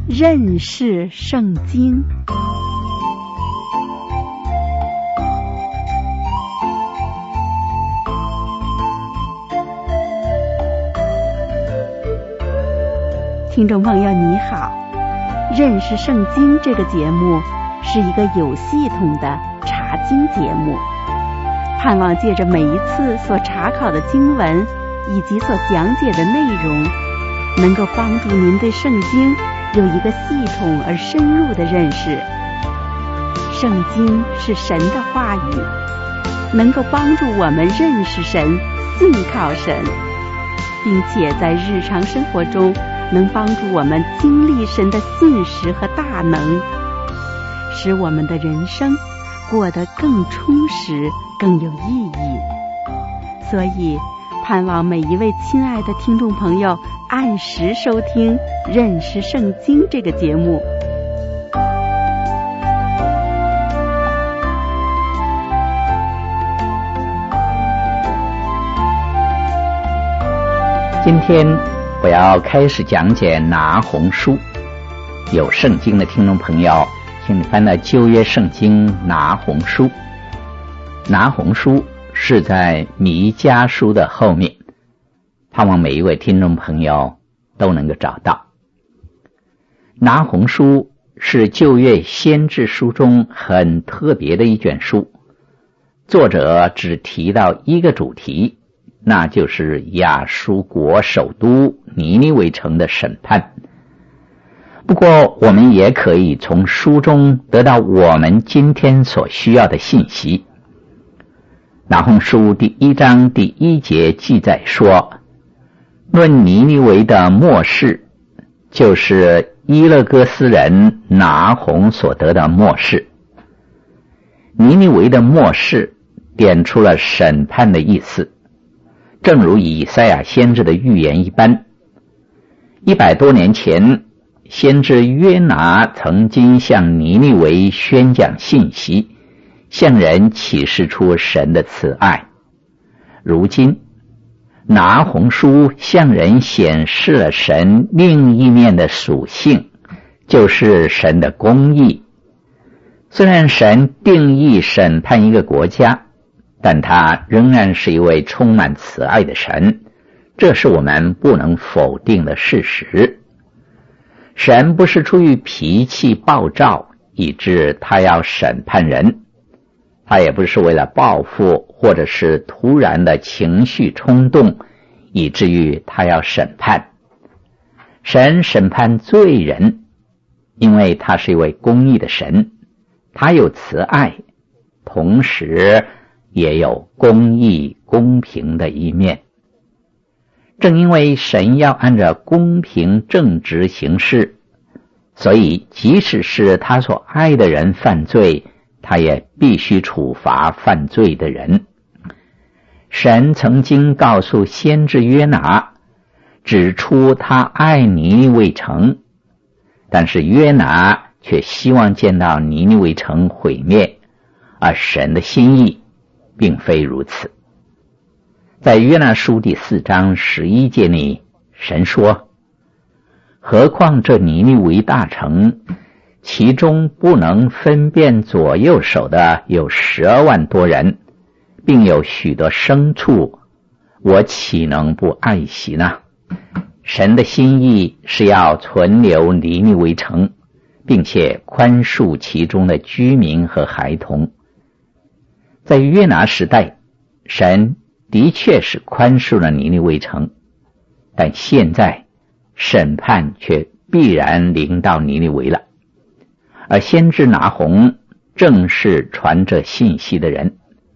认识圣经。听众朋友你好，认识圣经这个节目是一个有系统的查经节目，盼望借着每一次所查考的经文以及所讲解的内容，能够帮助您对圣经有一个系统而深入的认识。圣经是神的话语，能够帮助我们认识神、信靠神，并且在日常生活中能帮助我们经历神的信实和大能，使我们的人生过得更充实、更有意义。所以盼望每一位亲爱的听众朋友按时收听《认识圣经》这个节目。 今天我要开始讲解拿鸿书。有圣经的听众朋友，请你翻到旧约圣经拿鸿书。拿鸿书是在弥迦书的后面，盼望每一位听众朋友都能够找到。拿鸿书是旧约先知书中很特别的一卷书，作者只提到一个主题，那就是亚述国首都尼尼微城的审判。不过我们也可以从书中得到我们今天所需要的信息。拿鸿书第1章第1节记载说，论尼尼微的末世，就是伊勒哥斯人拿鸿所得的末世。尼尼微的末世点出了审判的意思，正如以赛亚先知的预言一般。100多年前，先知约拿曾经向尼尼微宣讲信息，向人启示出神的慈爱。如今拿鸿书向人显示了神另一面的属性，就是神的公义。虽然神定义审判一个国家，但他仍然是一位充满慈爱的神，这是我们不能否定的事实。神不是出于脾气暴躁以致他要审判人，他也不是为了报复或者是突然的情绪冲动以至于他要审判。神审判罪人，因为他是一位公义的神，他有慈爱，同时也有公义公平的一面。正因为神要按照公平正直行事，所以即使是他所爱的人犯罪，他也必须处罚犯罪的人。神曾经告诉先知约拿，指出他爱尼尼微城，但是约拿却希望见到尼尼微城毁灭，而神的心意并非如此。在约拿书第4章11节里，神说，何况这尼尼微大城，其中不能分辨左右手的有12万多人，并有许多牲畜，我岂能不爱惜呢？神的心意是要存留尼尼微城，并且宽恕其中的居民和孩童。在约拿时代，神的确是宽恕了尼尼微城，但现在审判却必然临到尼尼微了。而先知拿鸿正是传这信息的人。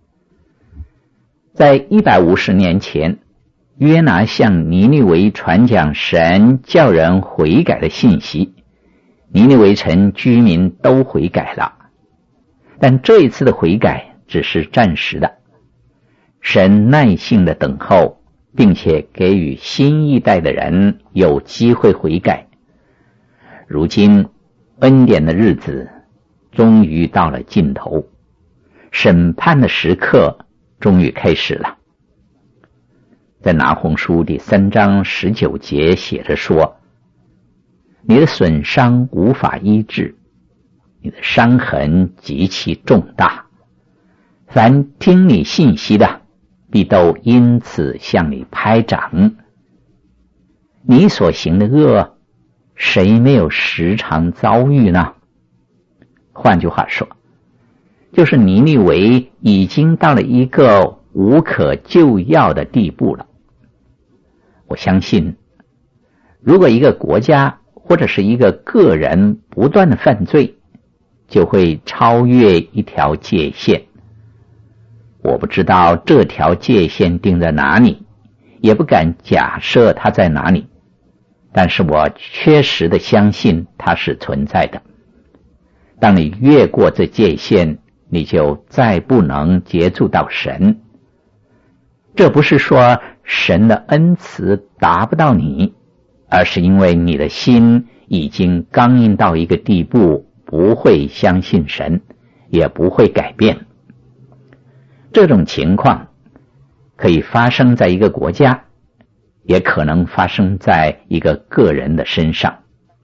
在150年前，约拿向尼尼微传讲神叫人悔改的信息，尼尼微城居民都悔改了。但这一次的悔改只是暂时的，神耐心的等候，并且给予新一代的人有机会悔改。如今恩典的日子终于到了尽头，审判的时刻终于开始了。在拿鸿书第3章19节写着说， 你的损伤无法医治，你的伤痕极其重大。凡听你信息的，必都因此向你拍掌。你所行的恶，谁没有时常遭遇呢？换句话说，就是尼尼微已经到了一个无可救药的地步了。我相信，如果一个国家或者是一个个人不断的犯罪，就会超越一条界限。我不知道这条界限定在哪里，也不敢假设它在哪里，但是我确实的相信它是存在的。当你越过这界限，你就再不能接触到神。这不是说神的恩慈达不到你，而是因为你的心已经刚硬到一个地步，不会相信神，也不会改变。这种情况可以发生在一个国家，也可能发生在一个个人的身上。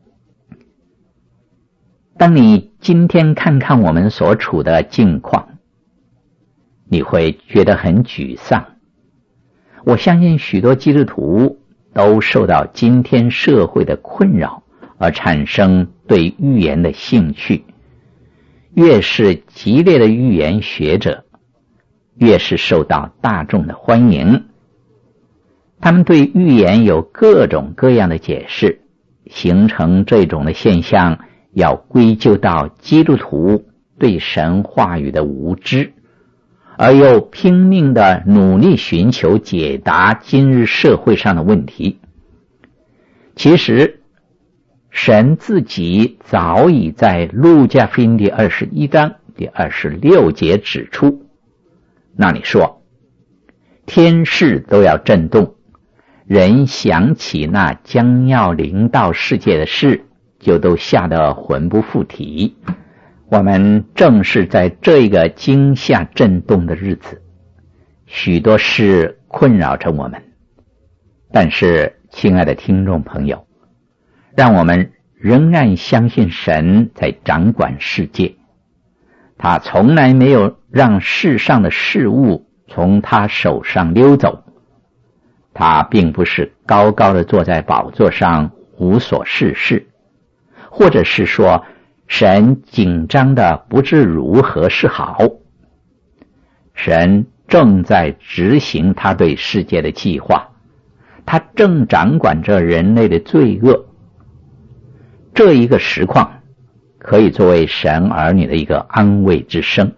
当你今天看看我们所处的境况，你会觉得很沮丧。我相信许多基督徒都受到今天社会的困扰，而产生对预言的兴趣。越是激烈的预言学者，越是受到大众的欢迎。他们对预言有各种各样的解释，形成这种的现象，要归咎到基督徒对神话语的无知，而又拼命的努力寻求解答今日社会上的问题。其实神自己早已在路加福音第21章第26节指出，那里说，天势都要震动，人想起那将要临到世界的事，就都吓得魂不附体。我们正是在这个惊吓震动的日子，许多事困扰着我们。但是亲爱的听众朋友，让我们仍然相信神在掌管世界，他从来没有让世上的事物从他手上溜走。他并不是高高的坐在宝座上无所事事，或者是说神紧张的不知如何是好。神正在执行他对世界的计划，他正掌管着人类的罪恶。这一个实况可以作为神儿女的一个安慰之声。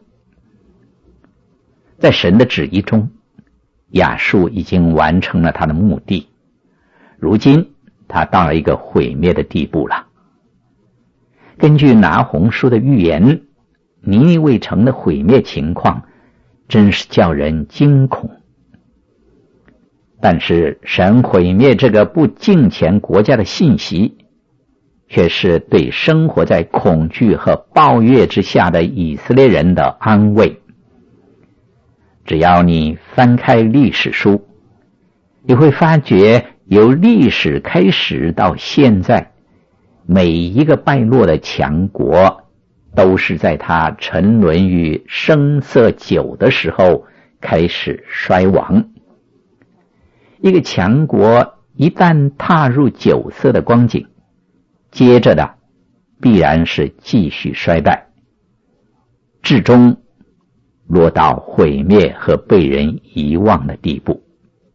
在神的旨意中，亚述已经完成了他的目的，如今他到了一个毁灭的地步了。根据拿鸿书的预言，尼尼微城的毁灭情况真是叫人惊恐。但是神毁灭这个不敬虔国家的信息，却是对生活在恐惧和暴虐之下的以色列人的安慰。只要你翻开历史书，你会发觉由历史开始到现在，每一个败落的强国都是在它沉沦于声色酒的时候开始衰亡。一个强国一旦踏入酒色的光景，接着的必然是继续衰败，至终落到毁灭和被人遗忘的地步。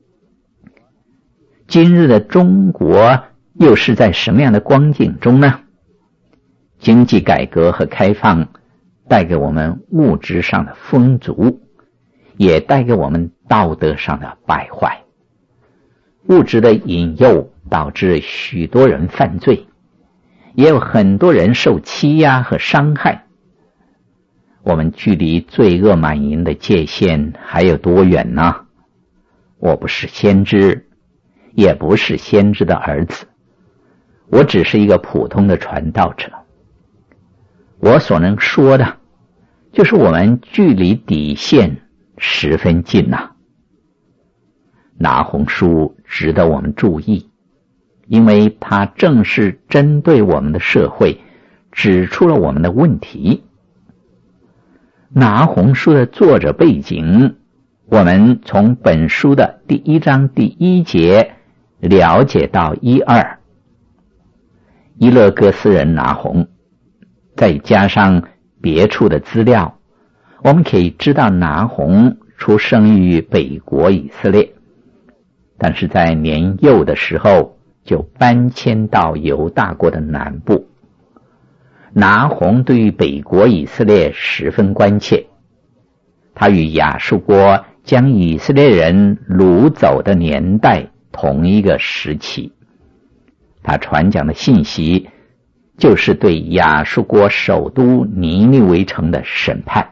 今日的中国又是在什么样的光景中呢？经济改革和开放带给我们物质上的丰足，也带给我们道德上的败坏。物质的引诱导致许多人犯罪，也有很多人受欺压和伤害。我们距离罪恶满盈的界限还有多远呢？我不是先知，也不是先知的儿子，我只是一个普通的传道者。我所能说的，就是我们距离底线十分近呐。拿鸿书值得我们注意， 因为它正是针对我们的社会，指出了我们的问题。拿红书的作者背景，我们从本书的第1章第1节了解到1、2。伊勒哥斯人拿红，再加上别处的资料，我们可以知道拿红出生于北国以色列，但是在年幼的时候就搬迁到犹大国的南部。拿红对于北国以色列十分关切，他与亚述国将以色列人掳走的年代同一个时期。他传讲的信息就是对亚述国首都尼尼微城的审判。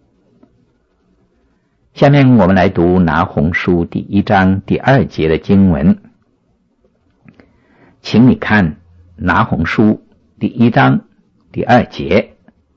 下面我们来读拿红书第1章第2节的经文，请你看拿红书第1章第2节。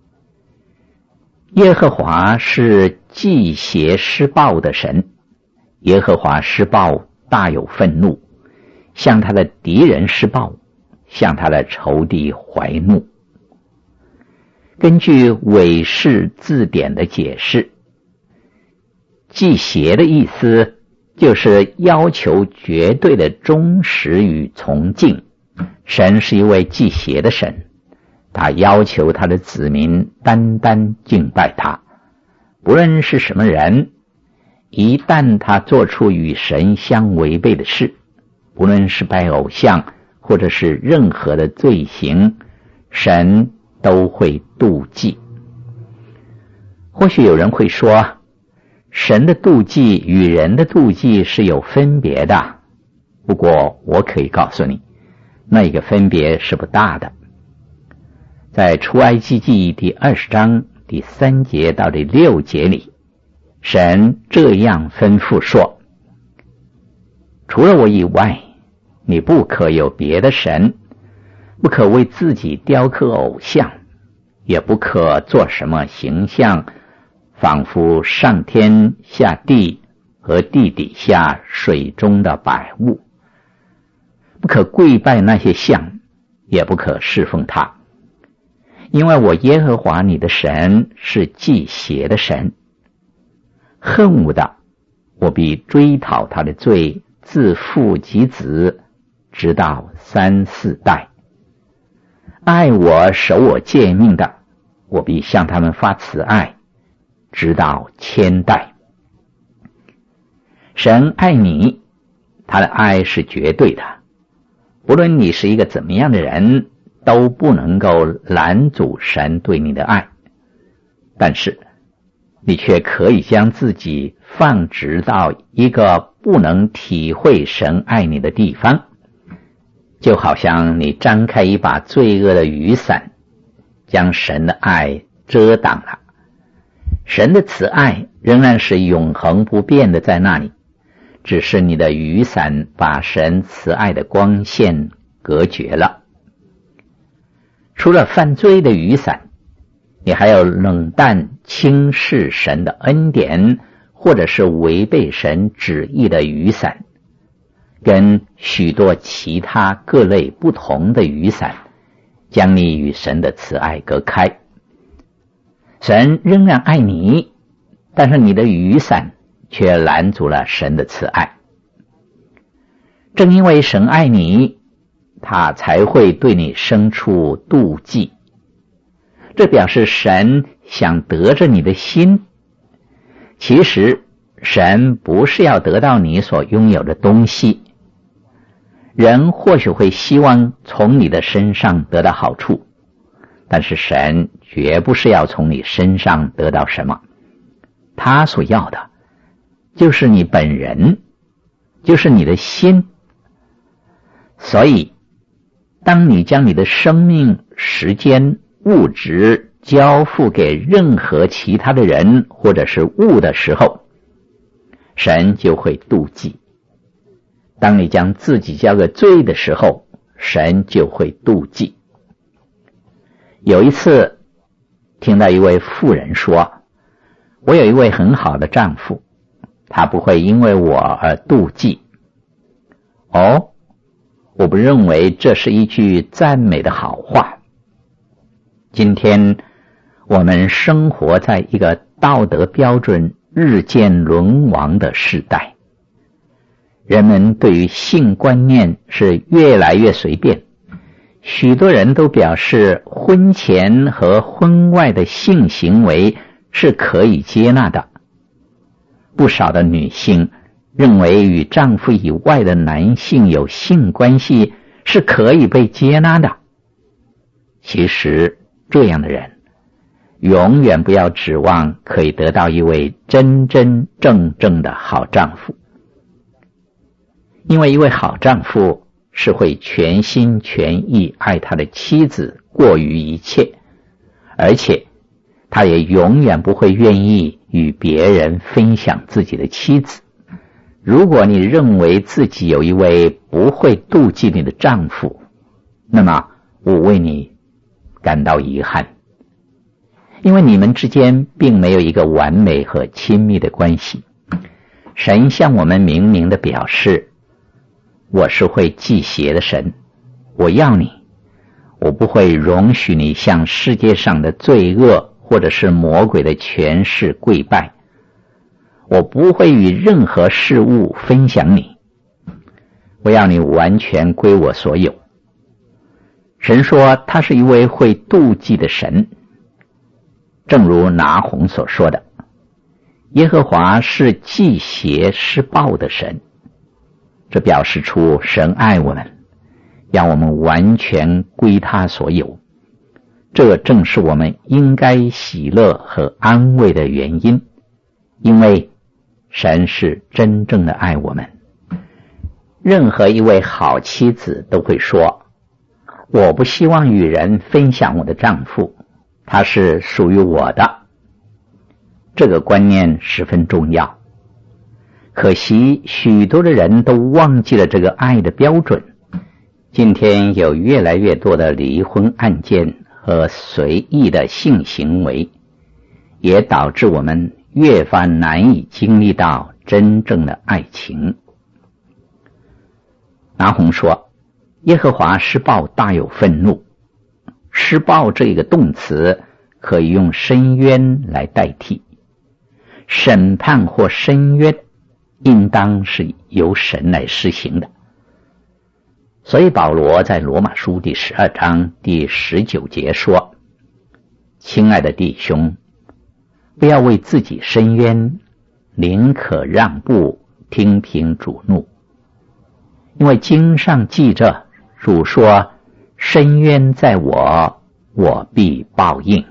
耶和华是忌邪施暴的神，耶和华施暴大有愤怒，向他的敌人施暴，向他的仇敌怀怒。根据韦氏字典的解释，忌邪的意思就是要求绝对的忠实与崇敬。神是一位忌邪的神，他要求他的子民单单敬拜他，不论是什么人，一旦他做出与神相违背的事，不论是拜偶像或者是任何的罪行，神都会妒忌。或许有人会说，神的妒忌与人的妒忌是有分别的，不过我可以告诉你，那一个分别是不大的。在出埃及记第20章第3节到第6节里，神这样吩咐说，除了我以外，你不可有别的神，不可为自己雕刻偶像，也不可做什么形象，仿佛上天下地和地底下水中的百物，不可跪拜那些像，也不可侍奉他，因为我耶和华你的神是忌邪的神。恨恶的，我必追讨他的罪，自父及子，直到3、4代。爱我守我诫命的，我必向他们发慈爱，直到1000代。神爱你，他的爱是绝对的，不论你是一个怎么样的人，都不能够拦阻神对你的爱。但是你却可以将自己放置到一个不能体会神爱你的地方，就好像你张开一把罪恶的雨伞，将神的爱遮挡了。神的慈爱仍然是永恒不变的在那里，只是你的雨伞把神慈爱的光线隔绝了。除了犯罪的雨伞，你还有冷淡轻视神的恩典，或者是违背神旨意的雨伞，跟许多其他各类不同的雨伞，将你与神的慈爱隔开。神仍然爱你，但是你的雨伞却拦阻了神的慈爱。正因为神爱你，他才会对你生出妒忌。这表示神想得着你的心。其实神不是要得到你所拥有的东西，人或许会希望从你的身上得到好处，但是神绝不是要从你身上得到什么，他所要的就是你本人，就是你的心。所以当你将你的生命、时间、物质交付给任何其他的人或者是物的时候，神就会妒忌。当你将自己交给罪的时候，神就会妒忌。有一次听到一位妇人说，我有一位很好的丈夫，他不会因为我而妒忌。 我不认为这是一句赞美的好话。今天我们生活在一个道德标准日渐沦亡的时代，人们对于性观念是越来越随便，许多人都表示婚前和婚外的性行为是可以接纳的。不少的女性认为与丈夫以外的男性有性关系是可以被接纳的。其实这样的人永远不要指望可以得到一位真真正正的好丈夫，因为一位好丈夫是会全心全意爱他的妻子过于一切，而且他也永远不会愿意与别人分享自己的妻子。如果你认为自己有一位不会妒忌你的丈夫，那么我为你感到遗憾，因为你们之间并没有一个完美和亲密的关系。神向我们明明地表示，我是会忌邪的神，我要你，我不会容许你向世界上的罪恶或者是魔鬼的权势跪拜，我不会与任何事物分享你，我要你完全归我所有。神说他是一位会妒忌的神，正如拿鸿所说的，耶和华是忌邪施暴的神。这表示出神爱我们，让我们完全归他所有。这正是我们应该喜乐和安慰的原因，因为神是真正的爱我们。任何一位好妻子都会说，我不希望与人分享我的丈夫，他是属于我的。这个观念十分重要，可惜许多的人都忘记了这个爱的标准。今天有越来越多的离婚案件和随意的性行为，也导致我们越发难以经历到真正的爱情。拿鸿说，耶和华施暴大有愤怒。施暴这个动词可以用申冤来代替，审判或申冤应当是由神来施行的。所以保罗在罗马书第12章第19节说，亲爱的弟兄，不要为自己申冤，宁可让步，听凭主怒。因为经上记着，主说，申冤在我，我必报应。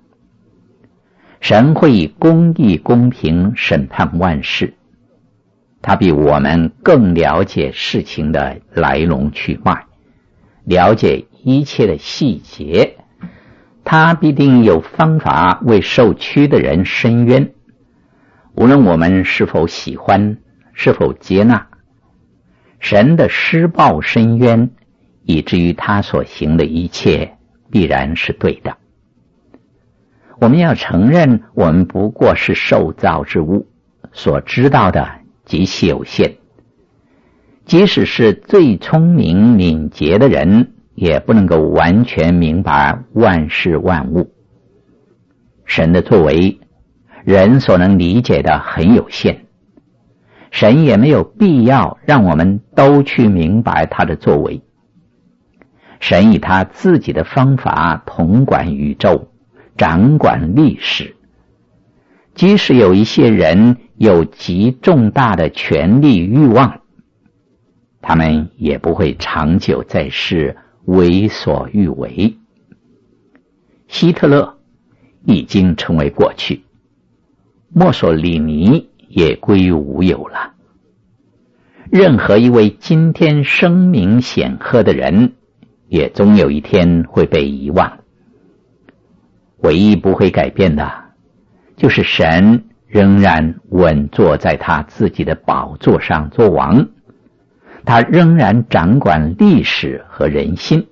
神会以公义公平审判万事，他比我们更了解事情的来龙去脉，了解一切的细节，他必定有方法为受屈的人伸冤。无论我们是否喜欢，是否接纳，神的施暴伸冤，以至于他所行的一切必然是对的。我们要承认，我们不过是受造之物，所知道的极其有限。即使是最聪明敏捷的人，也不能够完全明白万事万物。神的作为，人所能理解的很有限，神也没有必要让我们都去明白他的作为。神以他自己的方法统管宇宙，掌管历史。即使有一些人有极重大的权力欲望，他们也不会长久在世，为所欲为。希特勒已经成为过去，墨索里尼也归于无有了。任何一位今天声名显赫的人，也终有一天会被遗忘。唯一不会改变的，就是神仍然稳坐在他自己的宝座上做王，他仍然掌管历史和人心。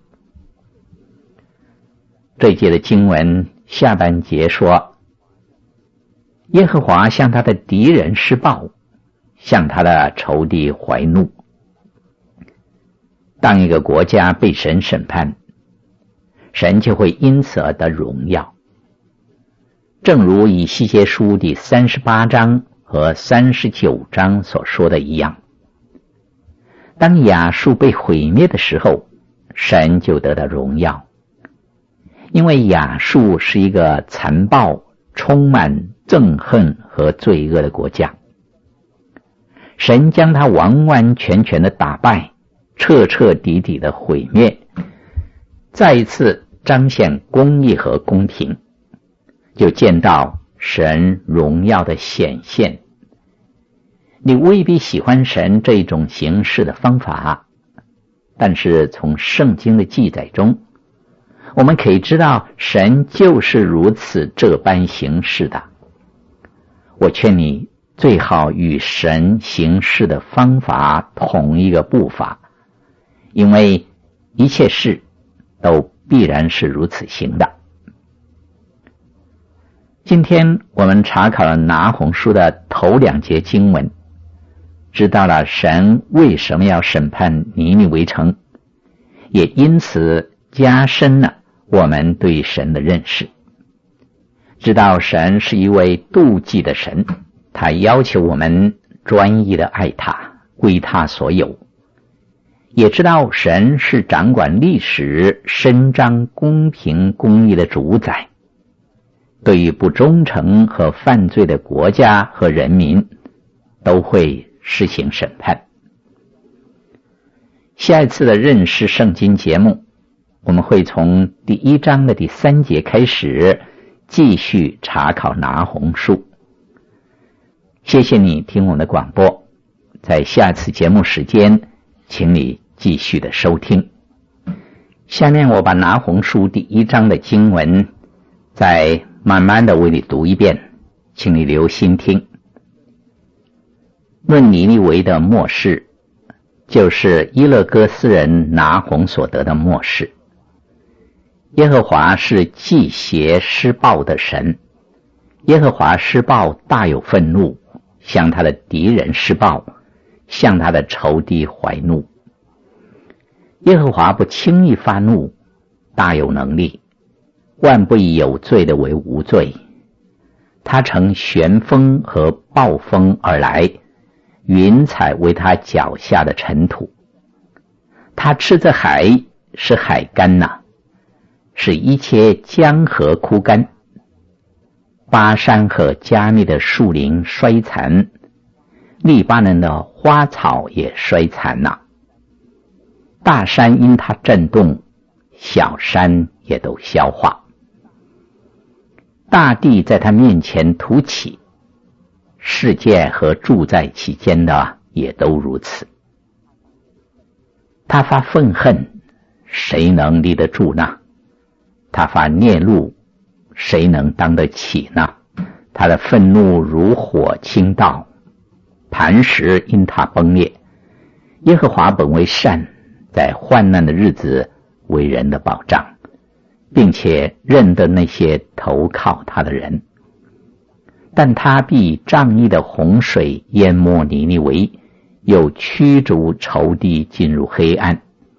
这一节的经文下半节说，耶和华向他的敌人施暴，向他的仇敌怀怒。 当一个国家被神审判，神就会因此而得荣耀。正如以西结书第38章和39章所说的一样，当亚述被毁灭的时候，神就得到荣耀，因为亚述是一个残暴、充满憎恨和罪恶的国家。神将它完完全全的打败，彻彻底底的毁灭，再一次彰显公义和公平，就见到神荣耀的显现。你未必喜欢神这种行事的方法，但是从圣经的记载中，我们可以知道神就是如此这般行事的。我劝你最好与神行事的方法同一个步伐，因为一切事都必然是如此行的。今天我们查考了拿鸿书的头2节经文，知道了神为什么要审判尼尼微城，也因此加深了我们对神的认识，知道神是一位妒忌的神，他要求我们专一的爱他，归他所有，也知道神是掌管历史、伸张公平公义的主宰，对于不忠诚和犯罪的国家和人民都会施行审判。下一次的认识圣经节目，我们会从第1章的第3节开始继续查考拿鸿书。谢谢你听我的广播，在下次节目时间请你继续的收听。下面我把拿鸿书第1章的经文再慢慢的为你读一遍，请你留心听。论尼尼微的末世，就是伊勒哥斯人拿鸿所得的末世。耶和华是忌邪施暴的神，耶和华施暴大有愤怒，向他的敌人施暴，向他的仇敌怀怒。耶和华不轻易发怒，大有能力，万不以有罪的为无罪。他乘旋风和暴风而来，云彩为他脚下的尘土。他斥责海，使海干呐，使一切江河枯干。巴山和加密的树林衰残，利巴嫩的花草也衰残呐。大山因他震动，小山也都消化。大地在他面前凸起，世界和住在其间的也都如此。他发愤恨，谁能立得住呢？他发孽怒，谁能当得起呢？他的愤怒如火倾倒，磐石因他崩裂。耶和华本为善，在患难的日子为人的保障，并且认得那些投靠他的人。但他必仗义的洪水淹没尼尼微，又驱逐仇敌进入黑暗。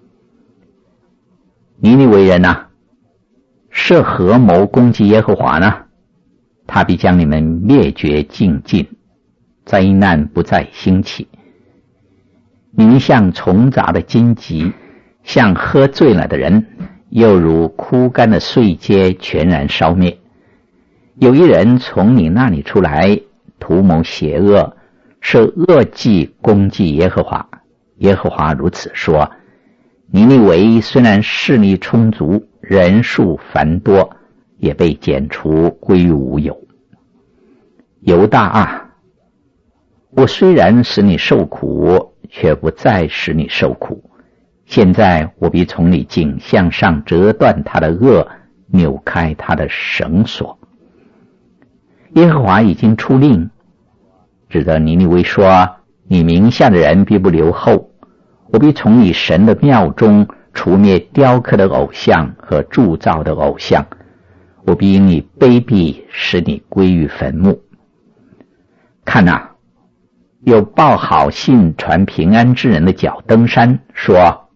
尼尼微人啊，设合谋攻击耶和华呢？他必将你们灭绝尽尽，灾难不再兴起。你们像虫杂的荆棘，像喝醉了的人，又如枯干的碎秸全然烧灭。有一人从你那里出来，图谋邪恶，设恶计攻击耶和华。耶和华如此说：尼尼微虽然势力充足，人数繁多，也被剪除归于无有。犹大啊，我虽然使你受苦，却不再使你受苦。现在我必从你颈项上折断他的轭，扭开他的绳索。耶和华已经出令，指着尼尼微说：你名下的人必不留后，我必从你神的庙中除灭雕刻的偶像和铸造的偶像，我必因你卑鄙，使你归于坟墓。看啊，有报好信传平安之人的脚登山，说：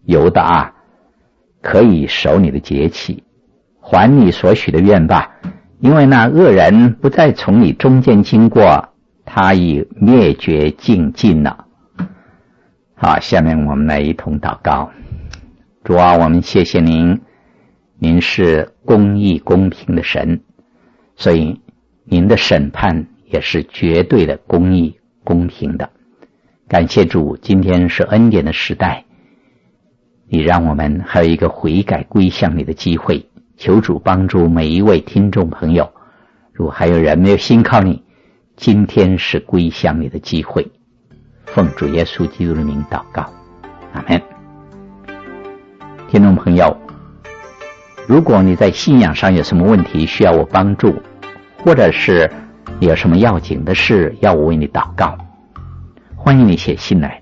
犹大可以守你的节期，还你所许的愿吧，因为那恶人不再从你中间经过，他已灭绝尽尽了。好，下面我们来一同祷告。主啊，我们谢谢您，您是公义公平的神，所以您的审判也是绝对的公义公平的。感谢主，今天是恩典的时代，你让我们还有一个悔改归向你的机会，求主帮助每一位听众朋友，如果还有人没有信靠你，今天是归向你的机会。奉主耶稣基督的名祷告，阿们。听众朋友，如果你在信仰上有什么问题需要我帮助，或者是有什么要紧的事要我为你祷告，欢迎你写信来。